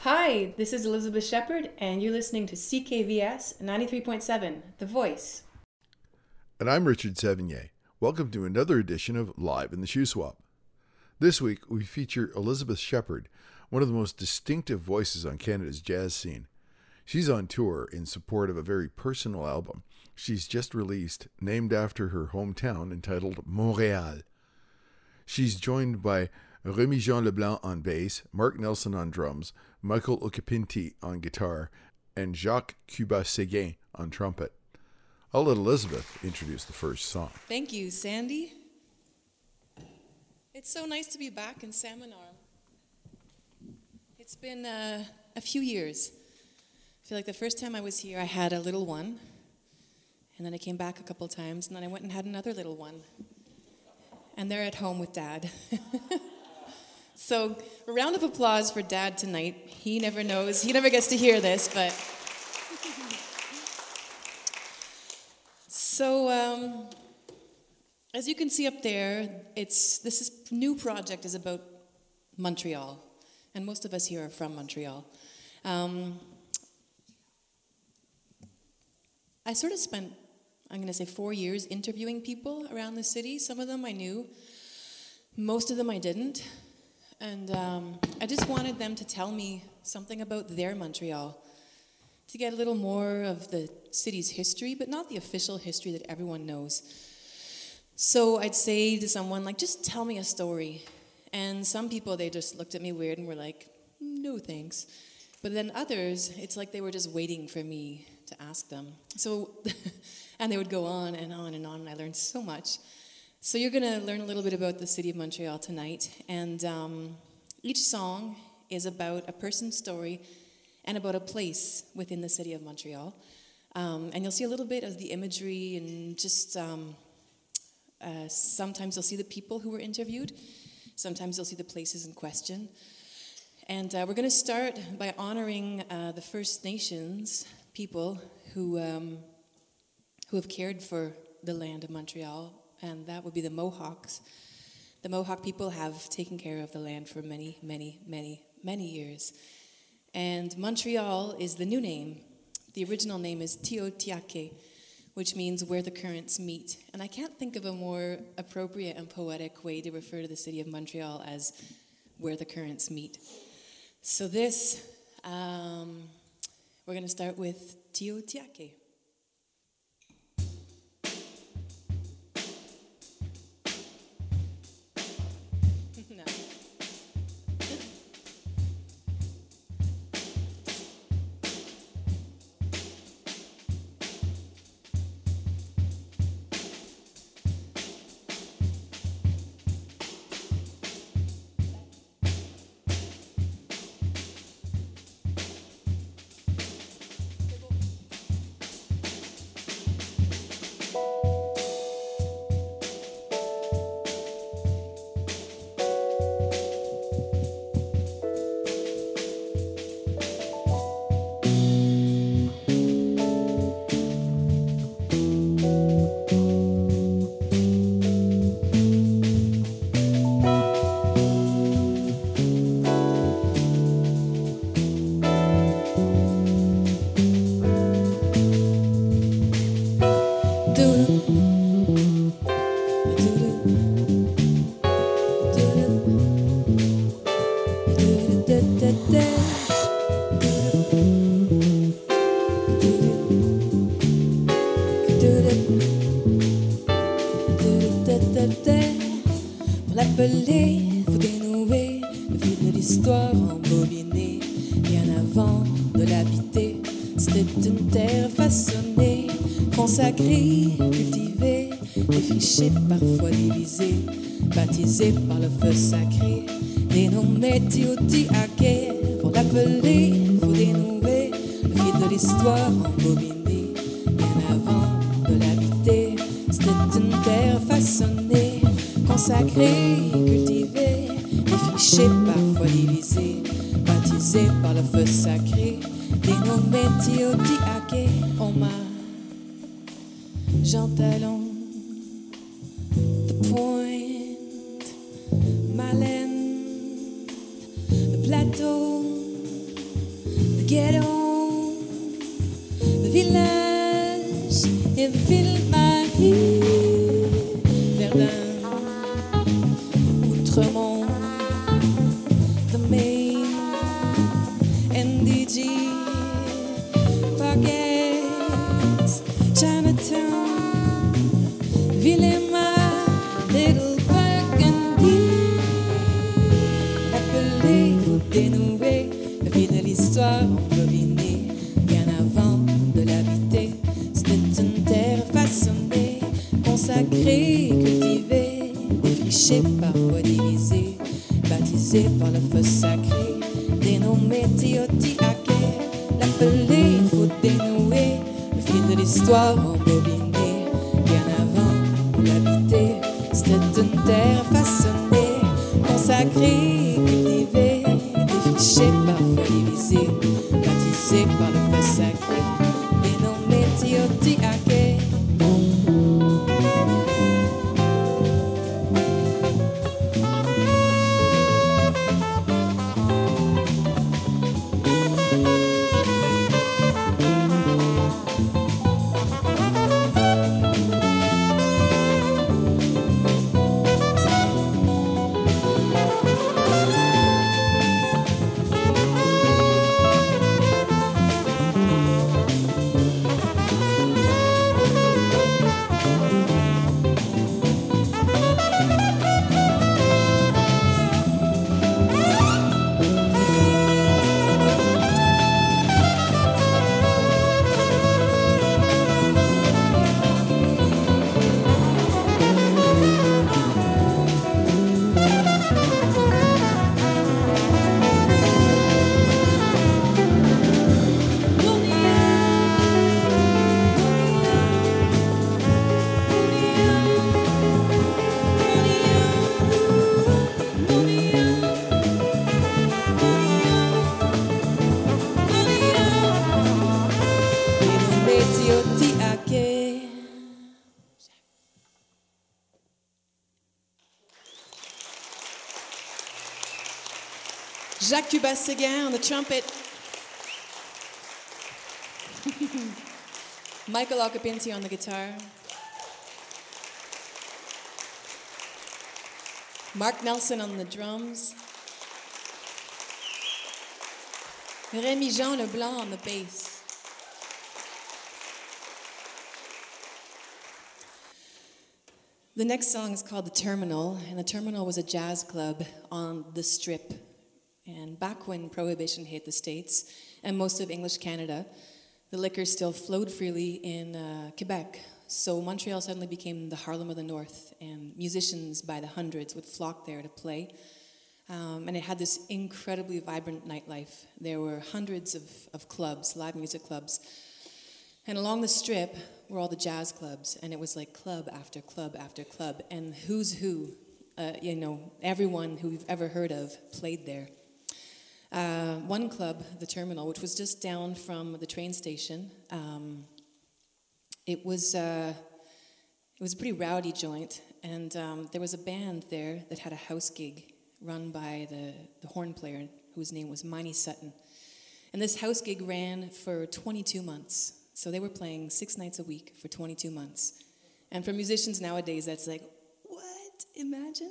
Hi, this is Elizabeth Shepard, and you're listening to CKVS 93.7, The Voice. And I'm Richard Sevigny. Welcome to another edition of Live in the Shoe Swap. This week, we feature Elizabeth Shepard, one of the most distinctive voices on Canada's jazz scene. She's on tour in support of a very personal album she's just released, named after her hometown, entitled Montréal. She's joined by Remy-Jean Leblanc on bass, Mark Nelson on drums, Michael Occhipinti on guitar, and Jacques Cuba-Séguin on trumpet. I'll let Elizabeth introduce the first song. Thank you, Sandy. It's so nice to be back in Salmon Arm. It's been a few years. I feel like the first time I was here, I had a little one, and then I came back a couple times, and then I went and had another little one. And they're at home with Dad. So a round of applause for Dad tonight. He never knows, he never gets to hear this, but... So, as you can see up there, this new project is about Montreal, and most of us here are from Montreal. I sort of spent, I'm going to say 4 years interviewing people around the city. Some of them I knew, most of them I didn't. And I just wanted them to tell me something about their Montreal, to get a little more of the city's history, but not the official history that everyone knows. So I'd say to someone, like, just tell me a story. And some people, they just looked at me weird and were like, no thanks. But then others, it's like they were just waiting for me to ask them. So, and they would go on and on and on, and I learned so much. So you're going to learn a little bit about the city of Montreal tonight, and each song is about a person's story and about a place within the city of Montreal. And you'll see a little bit of the imagery and just sometimes you'll see the people who were interviewed, sometimes you'll see the places in question. And we're going to start by honoring the First Nations people who have cared for the land of Montreal, and that would be the Mohawks. The Mohawk people have taken care of the land for many, many, many, many years. And Montreal is the new name. The original name is Tiohtià:ke, which means where the currents meet. And I can't think of a more appropriate and poetic way to refer to the city of Montreal as where the currents meet. So this, we're going to start with Tiohtià:ke. Pour l'appeler, faut dénouer le fil de l'histoire embobiné. Bien avant de l'habiter, c'était une terre façonnée, consacrée, cultivée, défrichée, parfois divisée, baptisée par le feu sacré, dénommée Tiohtià:ke. Pour l'appeler, faut dénouer le fil de l'histoire embobiné. Bien avant de l'habiter, c'était une terre façonnée, consacrée, cultivée, défrichée, parfois divisée, baptisée par le feu sacré, dénommée Tiohtià:ke. On m'a Jean Talon, The Point, Malène, le plateau, l'histoire embobinée, bien avant de l'habiter. C'était une terre façonnée, consacrée, cultivée, défrichée, parfois divisée, baptisée par le feu sacré, dénommée Teotihuacan. L'appeler, il faut dénouer le fil de l'histoire embobinée, bien avant de l'habiter. C'était une terre façonnée, consacrée, cultivée, défrichée, parfois divisée, baptisée par le feu sacré, dénommée Teotihuacan. Jacques Cubas-Séguin on the trumpet. Michael Occhipinti on the guitar. Mark Nelson on the drums. Rémi Jean Leblanc on the bass. The next song is called The Terminal, and The Terminal was a jazz club on the Strip. And back when Prohibition hit the States and most of English Canada, the liquor still flowed freely in Quebec. So Montreal suddenly became the Harlem of the North, and musicians by the hundreds would flock there to play. And it had this incredibly vibrant nightlife. There were hundreds of clubs, live music clubs. And along the Strip were all the jazz clubs, and it was like club after club after club. And who's who, everyone who we've ever heard of played there. One club, The Terminal, which was just down from the train station, it was a pretty rowdy joint, and there was a band there that had a house gig run by the horn player, whose name was Miney Sutton. And this house gig ran for 22 months. So they were playing 6 nights a week for 22 months. And for musicians nowadays, that's like, what? Imagine?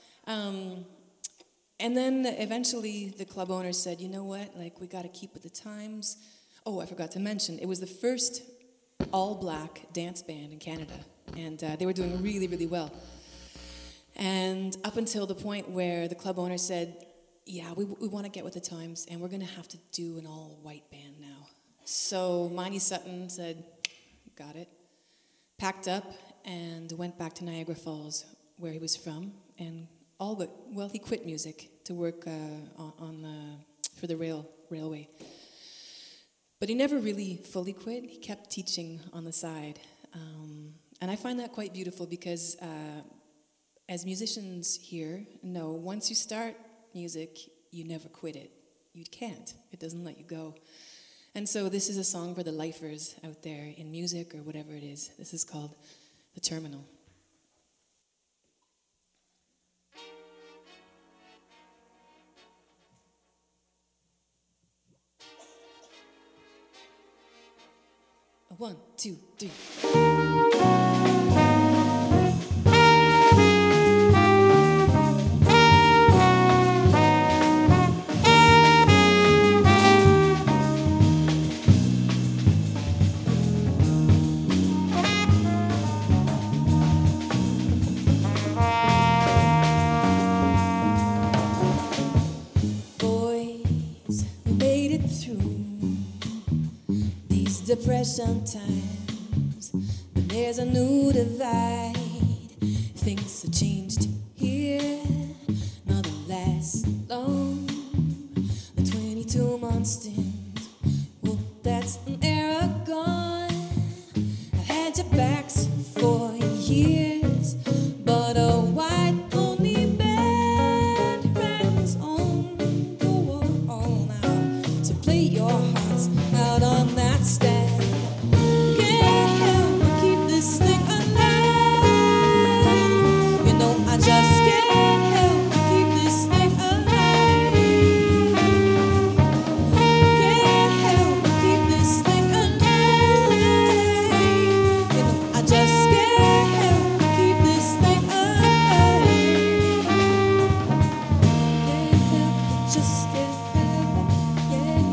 And then eventually the club owner said, you know what, like, we got to keep with the times. Oh, I forgot to mention, it was the first all-black dance band in Canada. And they were doing really, really well. And up until the point where the club owner said, yeah, we want to get with the times, and we're going to have to do an all-white band now. So Miney Sutton said, got it, packed up, and went back to Niagara Falls, where he was from, and he quit music to work for the railway. But he never really fully quit. He kept teaching on the side. And I find that quite beautiful because as musicians here know, once you start music, you never quit it. You can't. It doesn't let you go. And so this is a song for the lifers out there in music or whatever it is. This is called The Terminal. One, two, three. Boys, we made it get through these depression times. But there's a new divide. Things have changed here, nothing lasts long. A 22-month stint, well, that's an era gone. I've had your backs for years, but a white-only band hangs on the wall now. So play your hearts out on that stand. Can't help but keep this thing alive. You know I just can't help but keep this thing alive. Can't help but keep this thing alive. You know I just can't help but keep this thing alive. Can't help but just can't help. Can't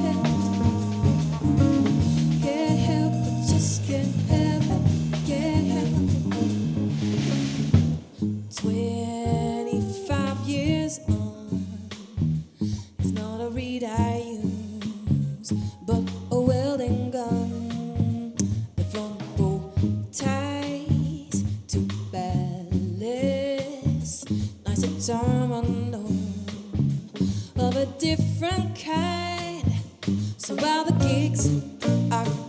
help but just can't help. Can't help. 25 years on, it's not a reed I use, but a welding gun. The front bow ties to ballast, nice and terminal of a different kind. So while the gigs are